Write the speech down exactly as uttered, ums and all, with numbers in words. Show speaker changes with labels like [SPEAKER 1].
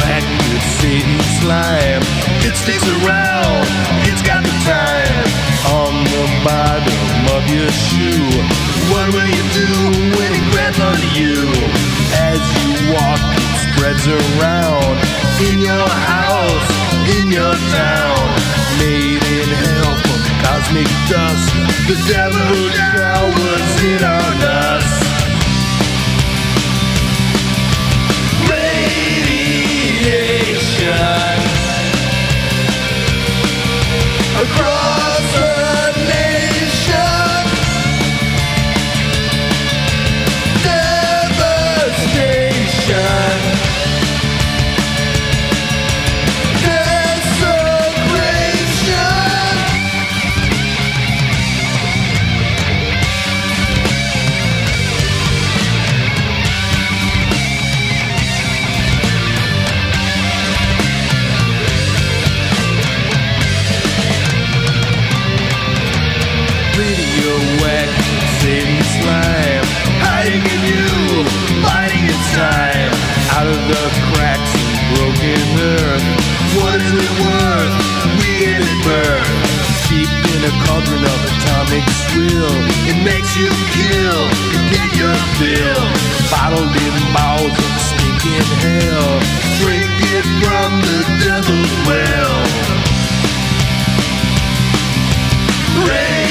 [SPEAKER 1] whack with Satan's slime. It sticks around, it's got the time on the bottom of your shoe. What will you do when it grabs onto you? As you walk, it spreads around in your house, in your town. Made in hell from cosmic dust, the devil showers in on us. Radiation across the nation, devastation, desecration. Radioactive Satan slime, hiding in you, biding its time. Out of the cracks of broken earth, what is it worth? We get it birth. Deep in a cauldron of atomic swill, it makes you kill, you get your fill. Bottled in bowels of stinking hell, drink it from the devil's well. Rain